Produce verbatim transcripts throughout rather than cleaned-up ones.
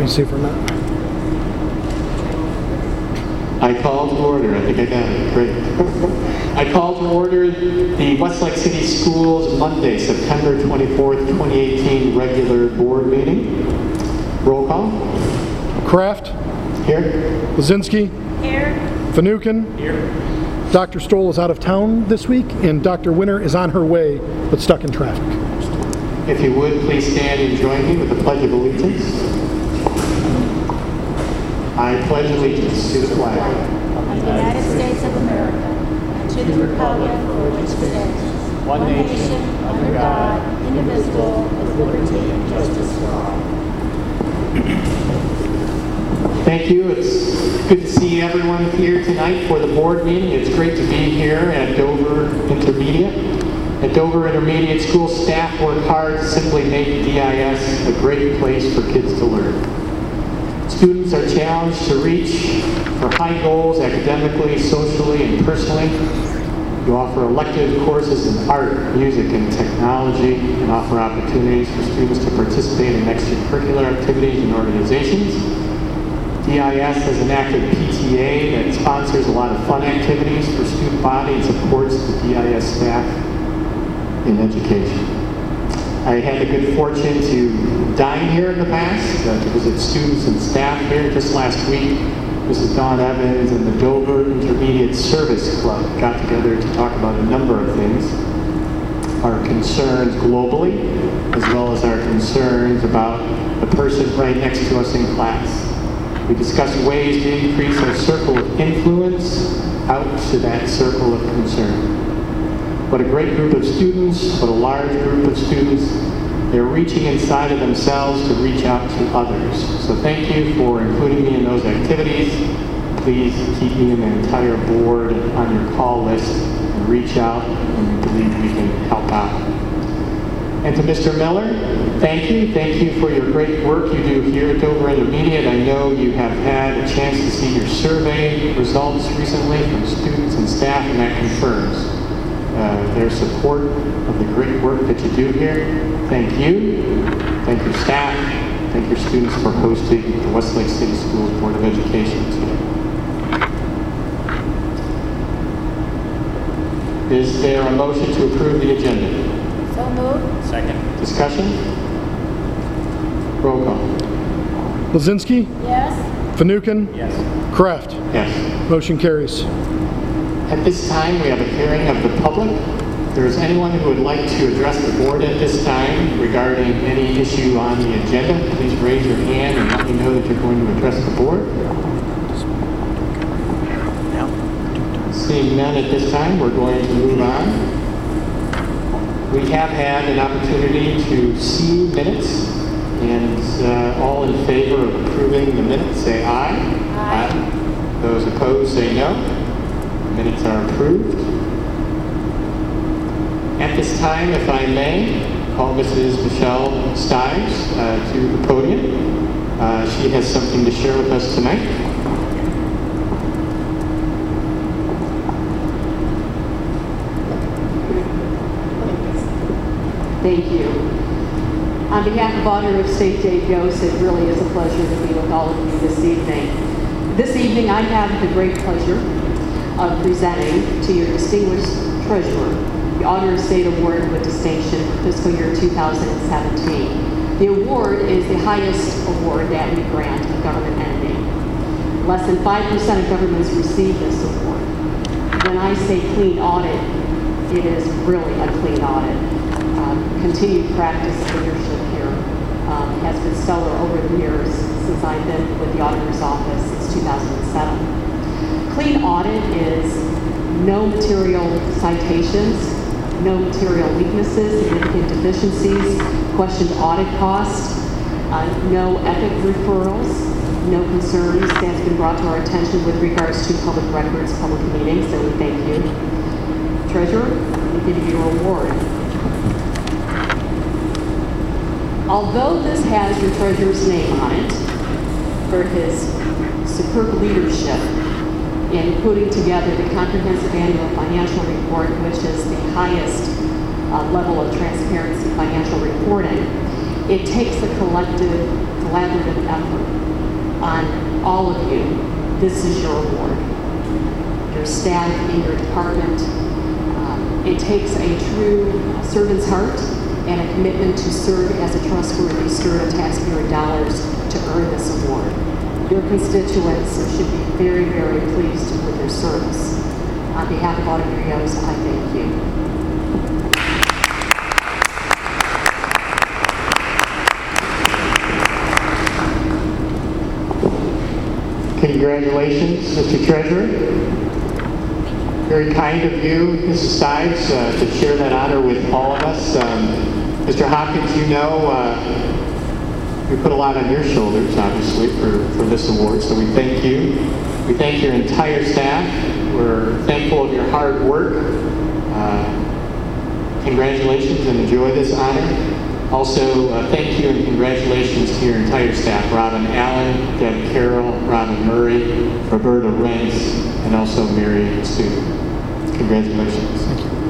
see for a minute. I call to order. I think I got it. Great. I call to order the Westlake City Schools Monday, September twenty-fourth, twenty eighteen regular board meeting. Roll call. Kraft. Here. Lazinski. Here. Finucane. Here. Doctor Stoll is out of town this week, and Doctor Winter is on her way, but stuck in traffic. If you would, please stand and join me with the Pledge of Allegiance. I pledge allegiance to the flag Of the United States of America, and to the republic for which it stands, one nation, under God, indivisible, with liberty and justice for all. Thank you. It's good to see everyone here tonight for the board meeting. It's great to be here at Dover Intermediate. At Dover Intermediate, school staff work hard to simply make D I S a great place for kids to learn. Students are challenged to reach for high goals academically, socially, and personally. You offer elective courses in art, music, and technology, and offer opportunities for students to participate in extracurricular activities and organizations. D I S has an active P T A that sponsors a lot of fun activities for student body and supports the D I S staff in education. I had the good fortune to dine here in the past, uh, to visit students and staff here. Just last week, Missus Dawn Evans and the Dover Intermediate Service Club got together to talk about a number of things. Our concerns globally, as well as our concerns about the person right next to us in class. We discussed ways to increase our circle of influence out to that circle of concern. What a great group of students, what a large group of students. They're reaching inside of themselves to reach out to others. So thank you for including me in those activities. Please keep me and the entire board on your call list and reach out when you believe we can help out. And to Mister Miller, thank you. Thank you for your great work you do here at Dover Intermediate. I know you have had a chance to see your survey results recently from students and staff, and that confirms Uh, their support of the great work that you do here. Thank you. Thank your staff. Thank your students for hosting the Westlake City Schools Board of Education today. Is there a motion to approve the agenda? So moved. Second. Discussion? Roll call. Lazinski. Yes. Finucane. Yes. Kraft. Yes. Motion carries. At this time, we have a hearing of the public. If there is anyone who would like to address the board at this time regarding any issue on the agenda, please raise your hand and let me know that you're going to address the board. Seeing none at this time, we're going to move on. We have had an opportunity to see minutes, and uh, all in favor of approving the minutes say aye. Aye. Those opposed say no. Minutes are approved. At this time, if I may, call Missus Michelle Stives uh, to the podium. Uh, she has something to share with us tonight. Thank you. On behalf of Auditor of State Dave Yost, it really is a pleasure to be with all of you this evening. This evening, I have the great pleasure of presenting to your distinguished treasurer the Auditor of State Award with Distinction for fiscal year two thousand seventeen. The award is the highest award that we grant a government entity. Less than five percent of governments receive this award. When I say clean audit, it is really a clean audit. Um, continued practice of leadership here um, has been stellar over the years since I've been with the Auditor's Office since two thousand seven. Clean audit is no material citations, no material weaknesses, significant deficiencies, questioned audit costs, uh, no ethic referrals, no concerns that's been brought to our attention with regards to public records, public meetings, so we thank you. Treasurer, we give you your award. Although this has your treasurer's name on it for his superb leadership in putting together the comprehensive annual financial report, which is the highest uh, level of transparency financial reporting, It takes a collective, collaborative effort on all of you. This is your award. Your staff in your department. Um, it takes a true servant's heart and a commitment to serve as a trustworthy steward of taxpayer dollars to earn this award. Your constituents should be very, very pleased with your service. On behalf of Auditor Yost, I thank you. Congratulations, Mister Treasurer. Very kind of you, Missus Stives, uh, to share that honor with all of us. Um, Mister Hopkins, you know, uh, we put a lot on your shoulders, obviously, for, for this award, so we thank you. We thank your entire staff. We're thankful of your hard work. Uh, congratulations and enjoy this honor. Also, uh, thank you and congratulations to your entire staff, Robin Allen, Deb Carroll, Robin Murray, Roberta Rentz, and also Mary Stu. Congratulations. Thank you.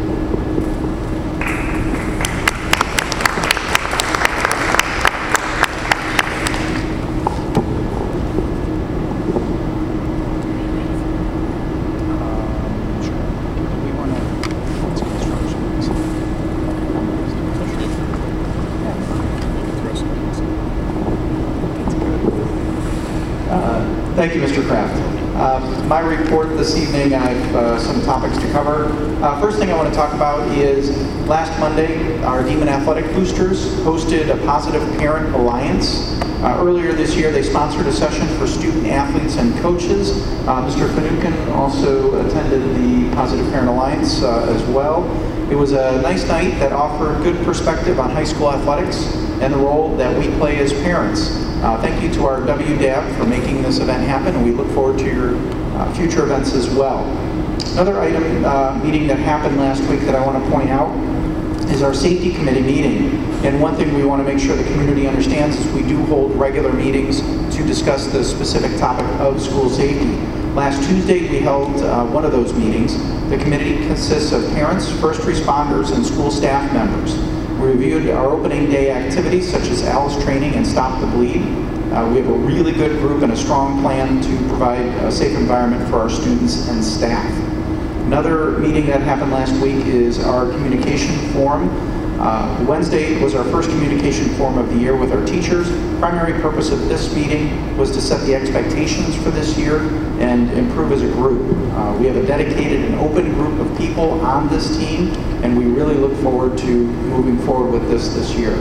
Thank you, Mister Kraft. Uh, my report this evening, I have uh, some topics to cover. Uh, first thing I want to talk about is last Monday, our Demon Athletic Boosters hosted a Positive Parent Alliance. Uh, earlier this year, they sponsored a session for student athletes and coaches. Uh, Mister Finucane also attended the Positive Parent Alliance uh, as well. It was a nice night that offered good perspective on high school athletics and the role that we play as parents. Uh, thank you to our W D A B for making this event happen, and we look forward to your uh, future events as well. Another item, uh, meeting that happened last week that I want to point out is our safety committee meeting. And one thing we want to make sure the community understands is we do hold regular meetings to discuss the specific topic of school safety. Last Tuesday we held uh, one of those meetings. The committee consists of parents, first responders, and school staff members. We reviewed our opening day activities such as A L S training and Stop the Bleed. Uh, we have a really good group and a strong plan to provide a safe environment for our students and staff. Another meeting that happened last week is our communication forum. Uh, Wednesday was our first communication forum of the year with our teachers. Primary purpose of this meeting was to set the expectations for this year and improve as a group. Uh, we have a dedicated and open group of people on this team, and we really look forward to moving forward with this this year.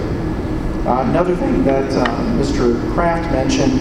Uh, another thing that uh, Mister Kraft mentioned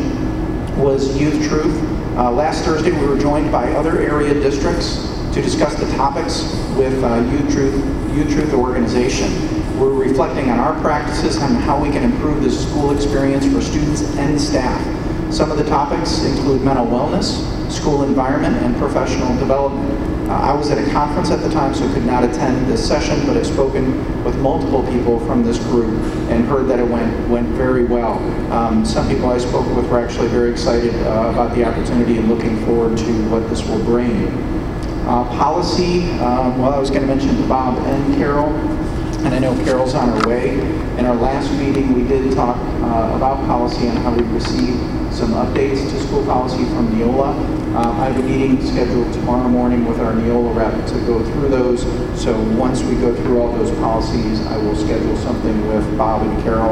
was Youth Truth. Uh, last Thursday we were joined by other area districts to discuss the topics with uh, Youth Truth, Youth Truth organization. We're reflecting on our practices and how we can improve the school experience for students and staff. Some of the topics include mental wellness, school environment, and professional development. Uh, I was at a conference at the time, so could not attend this session, but have spoken with multiple people from this group and heard that it went went very well. Um, some people I spoke with were actually very excited uh, about the opportunity and looking forward to what this will bring. Uh, policy, um, well, I was going to mention Bob and Carol, and I know Carol's on her way. In our last meeting, we did talk uh, about policy and how we received some updates to school policy from Neola. Uh, I have a meeting scheduled tomorrow morning with our Neola rep to go through those. So once we go through all those policies, I will schedule something with Bob and Carol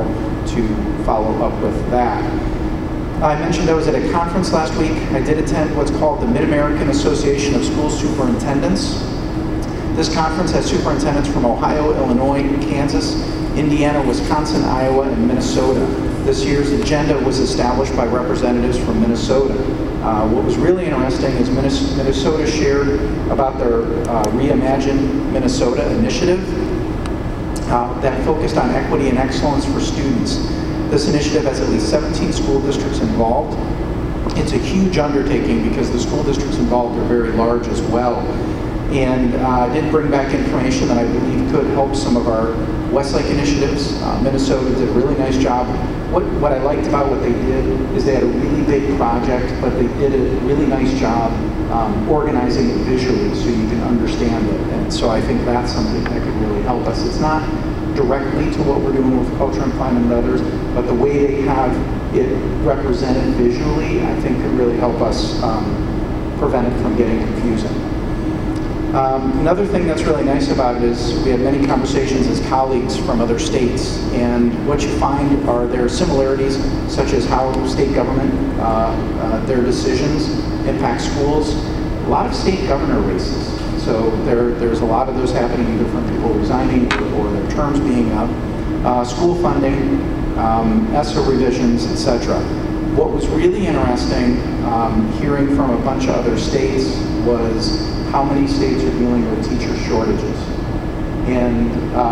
to follow up with that. I mentioned I was at a conference last week. I did attend what's called the Mid-American Association of School Superintendents. This conference has superintendents from Ohio, Illinois, Kansas, Indiana, Wisconsin, Iowa, and Minnesota. This year's agenda was established by representatives from Minnesota. Uh, what was really interesting is Minnesota shared about their uh, Reimagine Minnesota initiative uh, that focused on equity and excellence for students. This initiative has at least seventeen school districts involved. It's a huge undertaking because the school districts involved are very large as well. And I uh, did bring back information that I believe could help some of our Westlake initiatives. Uh, Minnesota did a really nice job. What, what I liked about what they did is they had a really big project, but they did a really nice job um, organizing it visually so you can understand it. And so I think that's something that could really help us. It's not directly to what we're doing with culture and climate and others, but the way they have it represented visually, I think could really help us um, prevent it from getting confusing. Um, another thing that's really nice about it is we have many conversations as colleagues from other states, and what you find are there similarities, such as how state government, uh, uh, their decisions impact schools. A lot of state governor races. So there, there's a lot of those happening, either from people resigning or, or their terms being up. Uh, school funding, um, E S O revisions, et cetera. What was really interesting, um, hearing from a bunch of other states, was how many states are dealing with teacher shortages. And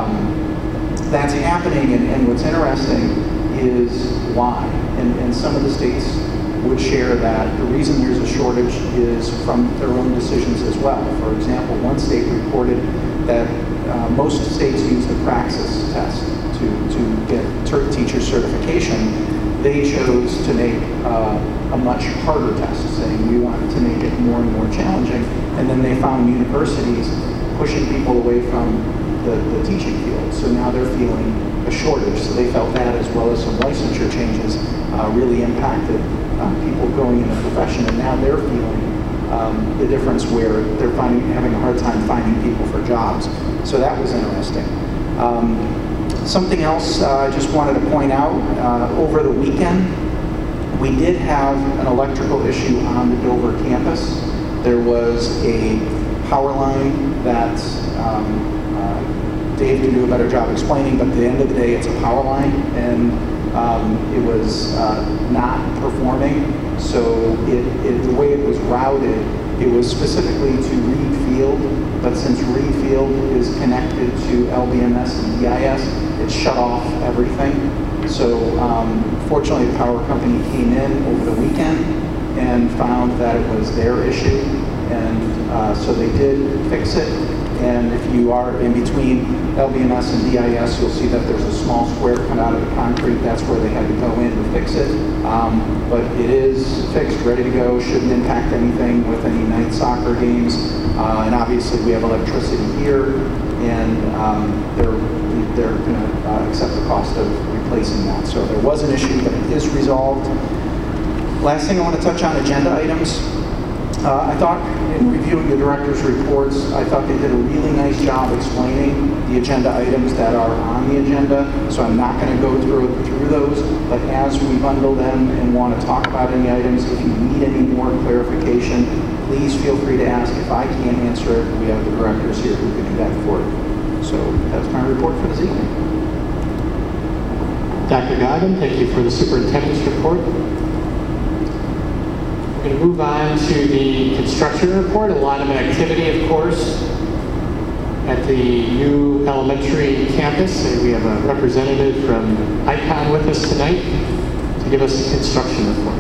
um, that's happening, and, and what's interesting is why. And, and some of the states would share that the reason there's a shortage is from their own decisions as well. For example, one state reported that uh, most states use the Praxis test to, to get teacher certification. They chose to make uh, a much harder test, saying we wanted to make it more and more challenging. And then they found universities pushing people away from the, the teaching field. So now they're feeling a shortage. So they felt that, as well as some licensure changes, uh, really impacted uh, people going in the profession. And now they're feeling um, the difference where they're finding, having a hard time finding people for jobs. So that was interesting. Um, Something else uh, I just wanted to point out, uh, over the weekend, we did have an electrical issue on the Dover campus. There was a power line that um, uh, Dave can do a better job explaining, but at the end of the day, it's a power line, and um, it was uh, not performing. So it, it, the way it was routed, it was specifically to Reed Field, but since Reed Field is connected to L B M S and D I S, it shut off everything. So um, fortunately, the power company came in over the weekend and found that it was their issue, and uh, so they did fix it. And if you are in between L B M S and D I S, you'll see that there's a small square cut out of the concrete. That's where they had to go in to fix it. Um, but it is fixed, ready to go, shouldn't impact anything with any night soccer games. Uh, and obviously we have electricity here, and um, they're, they're going to uh, accept the cost of replacing that. So there was an issue, but it is resolved. Last thing I want to touch on, agenda items. Uh, I thought, in reviewing the director's reports, I thought they did a really nice job explaining the agenda items that are on the agenda, so I'm not going to go through, through those, but as we bundle them and want to talk about any items, if you need any more clarification, please feel free to ask. If I can't answer it, we have the directors here who can do that for you. So that's my report for this evening. Doctor Goggin, thank you for the superintendent's report. We're going to move on to the construction report. A lot of activity, of course, at the new elementary campus. We have a representative from ICON with us tonight to give us the construction report.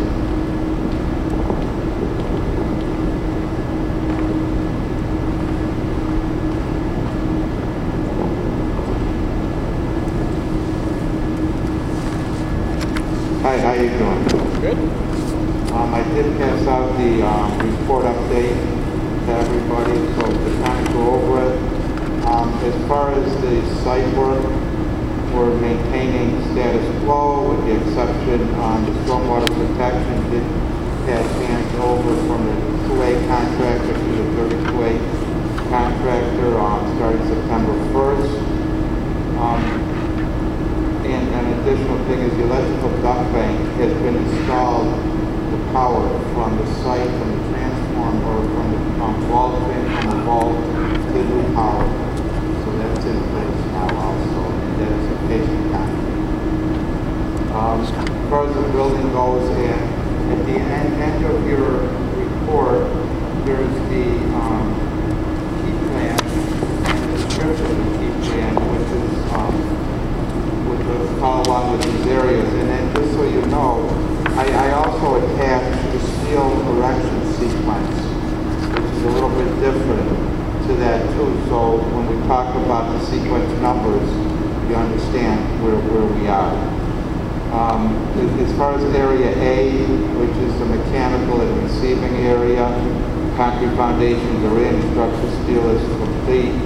Hi, how you doing? Good. Um, I did pass out the um, report update to everybody, so to kind of go over it. Um, as far as the site work, we're maintaining status quo with the exception on the stormwater protection. Did pass hands over from the two A contractor to the thirty-two A contractor um, starting September first. Um, and an additional thing is the electrical duct bank has been installed. The power from the site, from the transformer, or from the um, wall fan, from the wall to the new power. So that's in place now also, and that is a patient time. Um, as far as the building goes, and at the end, end of your report, there's the um, key plan, and the description of the key plan, which is um, with the follow along with these areas. And then just so you know, I, I also attached the steel erection sequence, which is a little bit different to that too. So when we talk about the sequence numbers, you understand where, where we are. Um, as far as area A, which is the mechanical and receiving area, concrete foundations are in, structural steel is complete.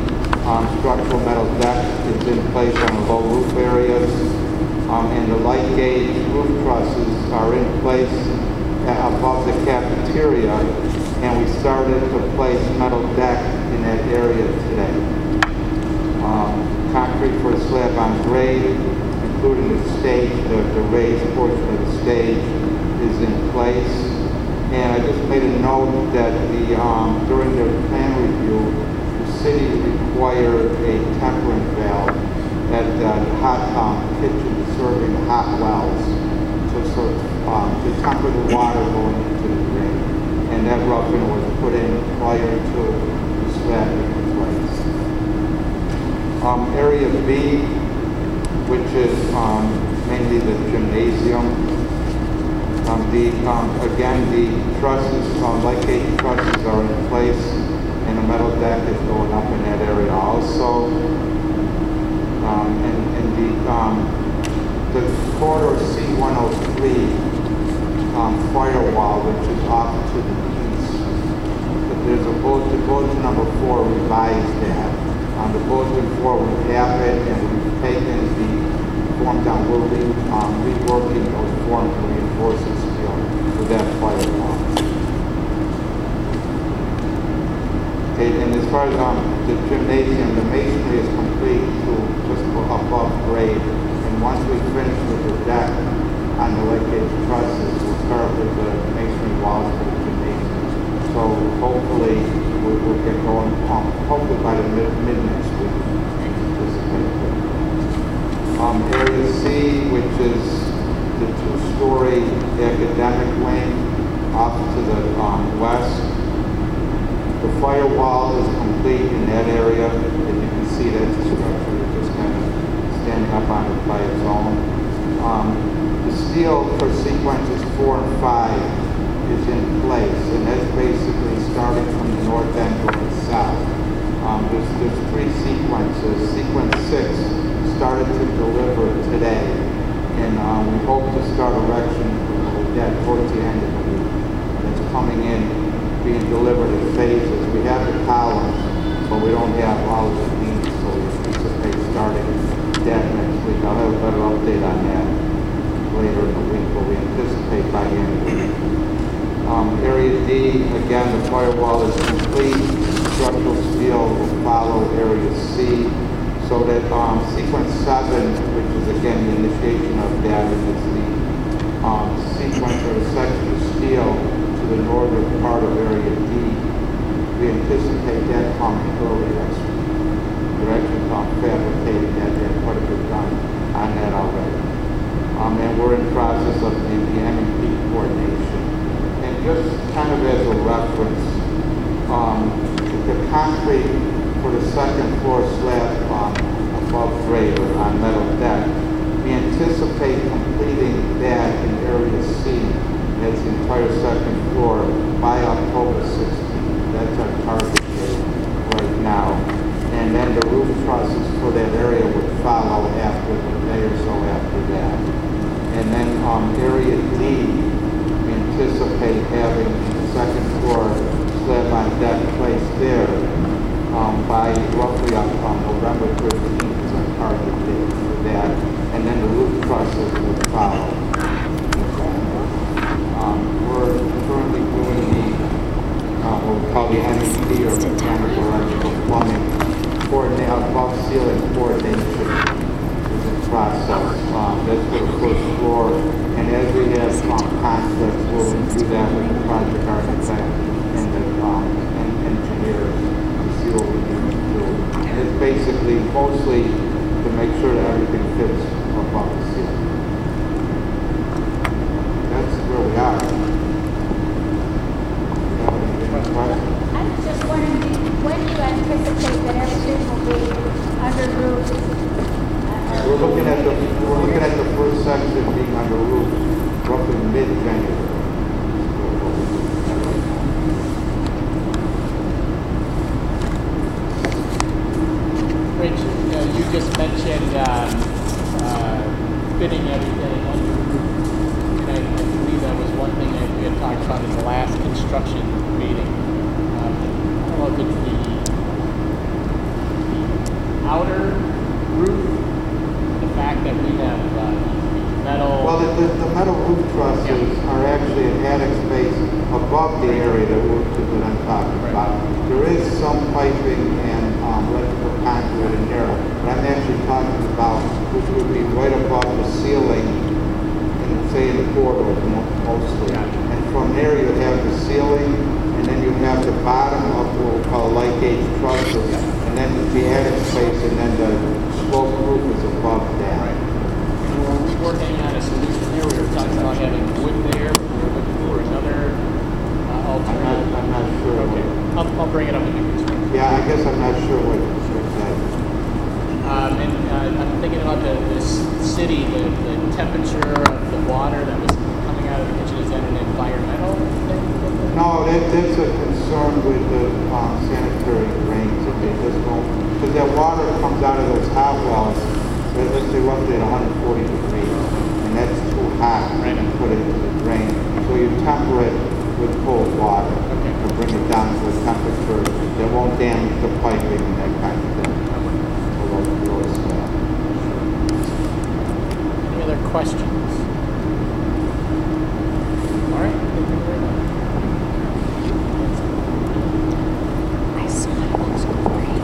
Um, structural metal deck is in place on the low roof areas. Um, and the light gauge roof trusses are in place above the cafeteria, and we started to place metal deck in that area today. Um, concrete for the slab on grade, including the stage, the, the raised portion of the stage is in place. And I just made a note that the um, during their plan review, the city required a tempering valve at the hot um, kitchen serving hot wells to, sort of, um, to temper the water going into the drain. And that roughing was put in prior to the slab being placed. Um, area B, which is um, mainly the gymnasium. Um, the, um, again, the trusses, um, light gauge trusses are in place, and the metal deck is going up in that area also. Um, and and the, um, the corridor C one oh three um, firewall, which is off to the east. But there's a bulletin, bulletin number four revised that. On um, the bulletin four, we have it, and we've taken the form down. We'll be um, reworking those forms to reinforce the steel with that firewall. Okay, and as far as um, the gymnasium, the masonry is complete to just above grade. And once we finish with the deck on the light gauge trusses, we'll start with the masonry walls for the gymnasium. So hopefully we will get going, um, hopefully by the mid, mid next week. Um, area C, which is the two-story academic wing off to the um, west. The firewall is complete in that area. As you can see, that's the structure just kind of standing up on it by its own. Um, the steel for sequences four and five is in place, and that's basically starting from the north end going south. Um, there's, there's three sequences. Sequence six started to deliver today, and um, we hope to start erection with that towards the end of the week. It's coming in, being delivered in phases. We have the columns, but we don't have all of the beams, so we anticipate starting that next week. I'll have a better update on that later in the week, but we anticipate by the end of the week. Um, area D, again, the firewall is complete. Structural steel will follow area C. So that um, sequence seven, which is again the initiation of that, is the um, sequence or the section of steel to the northern part of area D. We anticipate that coming early next week. We're actually um, fabricating that. They have quite a bit done on that already. Um, and we're in process of the, the M and P coordination. And just kind of as a reference, um, the concrete for the second floor slab um, above grade or on metal deck, we anticipate completing that in area C, that's the entire second floor, by October sixteenth. That's our target date right now. And then the roof trusses for that area would follow after a day or so after that. And then um, area D, we anticipate having the second floor slab on deck placed there Um, by roughly on um, November thirteenth is our target date for that, and then the roof trusses will follow. Um, we're currently doing the uh, what we call the M E P or mechanical electrical plumbing coordinate above ceiling coordination is in process. Um, that's for the first floor, and as we have um, contracts, we'll do that with the project architect and the um, and engineers. What we need to do. And it's basically mostly to make sure that everything fits above the ceiling. That's where we are. Any questions? I was just wondering, when do you anticipate that everything will be under roof? Uh, We're looking at the we're looking at the first section being under roof roughly mid-January. Rich, uh, you just mentioned um, uh, fitting everything under the roof. And I, I believe that was one thing that we had talked about in the last construction meeting. Um, I don't know if it's the, the outer roof, the fact that we have uh, metal. Well, the, the, the metal roof trusses are actually an attic space above the area that we're, that I'm talking Right. about. There is some piping and um, electrical conduit in there, but I'm actually talking about which would be right above the ceiling, in, say in the corridor mo- mostly. Gotcha. And from there you have the ceiling, and then you have the bottom of what we call light gauge trusses, and then the attic space, and then the sloped roof is above that. Right. And we're working on a solution here. We were talking about having wood there. We were looking for another uh, I'm not, alternative. I'm not sure. Okay, I'll, I'll bring it up in the construction. Yeah, I guess I'm not sure what what that is. Um, and uh, I'm thinking about the this city, the, the temperature of the water that was coming out of the kitchen. Is that an environmental thing? No, that, that's a concern with the um, sanitary drains, if they just don't, because that water comes out of those hot wells, let- let's say roughly at one hundred forty degrees, and that's too hot Right. to put it into the drain. So you temper it with cold water Okay. to bring it down to a temperature that won't damage the piping and that kind of thing. So those, those, uh, Any other questions? All right, thank you very much. I saw it looks great.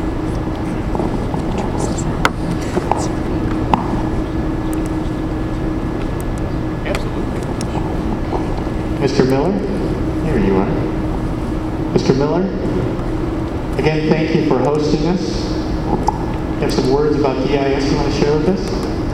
Absolutely. Mister Miller? Here you are. Mister Miller? Again, thank you for hosting us. You have some words about D I S you want to share with us?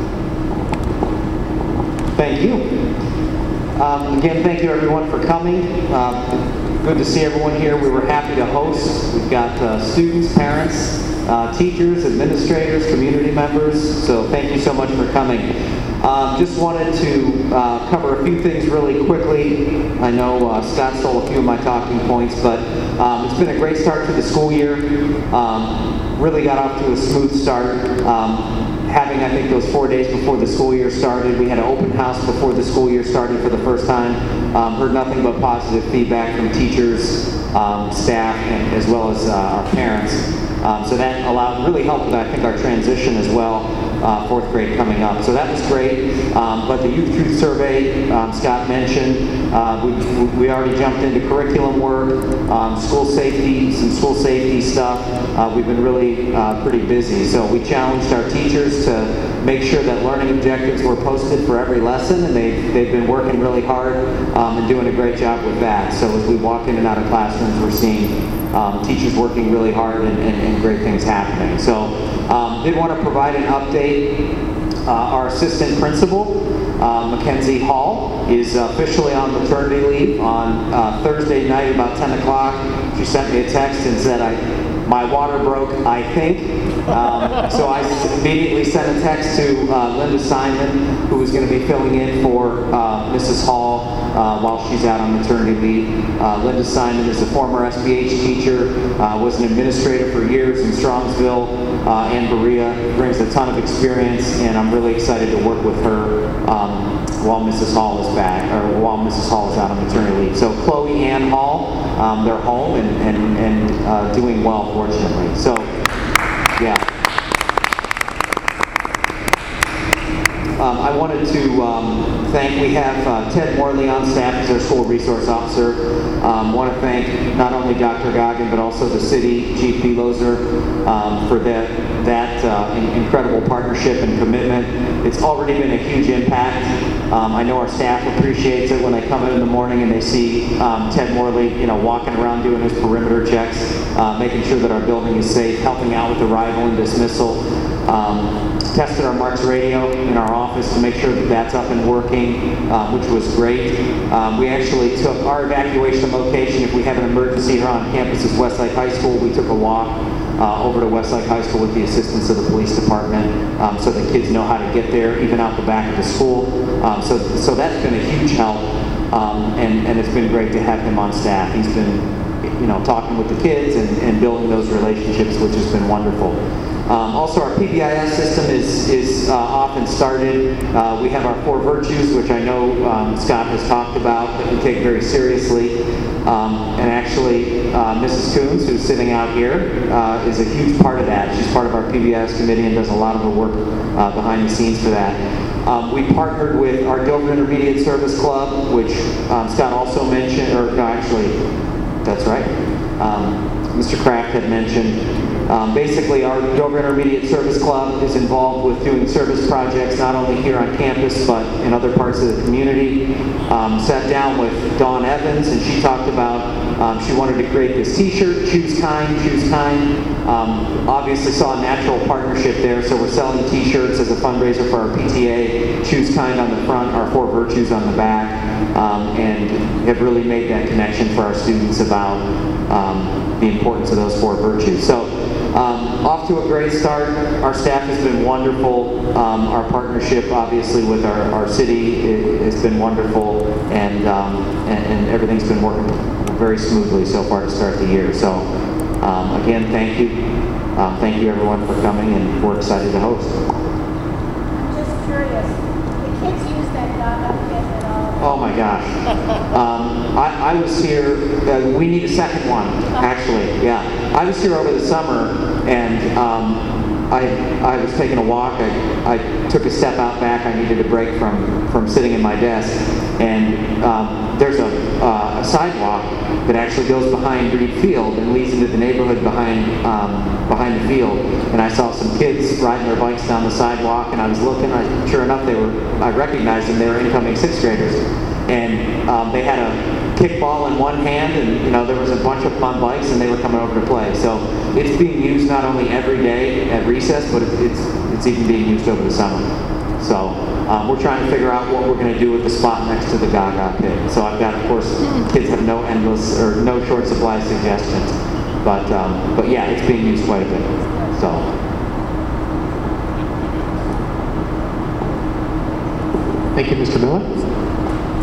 Thank you. Um, again, thank you everyone for coming. Uh, good to see everyone here. We were happy to host. We've got uh, students, parents, uh, teachers, administrators, community members. So thank you so much for coming. Um, just wanted to uh, cover a few things really quickly. I know uh, Scott stole a few of my talking points, but um, it's been a great start to the school year. Um, really got off to a smooth start. Um, having, I think, those four days before the school year started, we had an open house before the school year started for the first time. Um, heard nothing but positive feedback from teachers, um, staff, and as well as uh, our parents. Um, so that allowed, really helped with, I think, our transition as well, uh, fourth grade coming up. So that was great. Um, but the Youth Truth Survey, um, Scott mentioned, uh, we, we already jumped into curriculum work, um, school safety, some school safety stuff. Uh, we've been really uh, pretty busy. So we challenged our teachers to make sure that learning objectives were posted for every lesson, and they, they've been working really hard um, and doing a great job with that. So as we walk in and out of classrooms, we're seeing um, teachers working really hard and, and, and great things happening. So um, did want to provide an update. Uh, our assistant principal, uh, Mackenzie Hall, is officially on maternity leave on uh, Thursday night about ten o'clock. She sent me a text and said, I, my water broke, I think. Um, so I immediately sent a text to uh, Linda Simon, who was going to be filling in for uh, Missus Hall uh, while she's out on maternity leave. Uh, Linda Simon is a former S B H teacher, uh, was an administrator for years in Strongsville uh, and Berea, brings a ton of experience, and I'm really excited to work with her um, while Missus Hall is back, or while Missus Hall is out on maternity leave. So Chloe Ann Hall, um, they're home and, and, and uh, doing well, fortunately. So, yeah. Um, I wanted to um, thank, we have uh, Ted Morley on staff as our school resource officer. Um, want to thank not only Doctor Goggin, but also the city, Chief Belozer, um, for that, that uh, in- incredible partnership and commitment. It's already been a huge impact. Um, I know our staff appreciates it when they come in in the morning and they see um, Ted Morley, you know, walking around doing his perimeter checks, uh, making sure that our building is safe, helping out with arrival and dismissal. Um, tested our Marks radio in our office to make sure that that's up and working, uh, which was great. Um, we actually took our evacuation location. If we have an emergency here on campus is Westlake High School, we took a walk uh, over to Westlake High School with the assistance of the police department, um, so the kids know how to get there, even out the back of the school. Um, so, so that's been a huge help, um, and, and it's been great to have him on staff. He's been, you know, talking with the kids and, and building those relationships, which has been wonderful. Um, also, our P B I S system is, is uh, off and started. Uh, we have our four virtues, which I know um, Scott has talked about, that we take very seriously. Um, and actually, uh, Missus Coons, who's sitting out here, uh, is a huge part of that. She's part of our P B I S committee and does a lot of the work uh, behind the scenes for that. Um, we partnered with our Dover Intermediate Service Club, which um, Scott also mentioned, or no, actually, that's right. Um, Mister Kraft had mentioned. Um, basically, our Dover Intermediate Service Club is involved with doing service projects not only here on campus but in other parts of the community. Um, sat down with Dawn Evans and she talked about um, she wanted to create this t-shirt, Choose Kind, Choose Kind. Um, obviously saw a natural partnership there, so we're selling t-shirts as a fundraiser for our P T A, Choose Kind on the front, our four virtues on the back, um, and have really made that connection for our students about um, the importance of those four virtues. So. Um, off to a great start. Our staff has been wonderful. Um, our partnership, obviously, with our, our city it, has been wonderful, and, um, and and everything's been working very smoothly so far to start the year. So, um, again, thank you. Um, thank you, everyone, for coming, and we're excited to host. I'm just curious, the kids use that Gaga kit at all? Oh my gosh. Um, I, I was here, uh, we need a second one, actually, yeah. I was here over the summer, and um, I, I was taking a walk. I, I took a step out back. I needed a break from, from sitting in my desk. And um, there's a, uh, a sidewalk that actually goes behind Reed Field and leads into the neighborhood behind, um, behind the field. And I saw some kids riding their bikes down the sidewalk, and I was looking. I, sure enough, they were. I recognized them. They were incoming sixth graders. And um, they had a kickball in one hand, and you know there was a bunch of them on bikes, and they were coming over to play. So it's being used not only every day at recess, but it's it's even being used over the summer. So um, we're trying to figure out what we're going to do with the spot next to the Gaga pit. So I've got, of course, kids have no endless or no short supply of suggestions, but um, but yeah, it's being used quite a bit. So. Thank you, Mister Miller.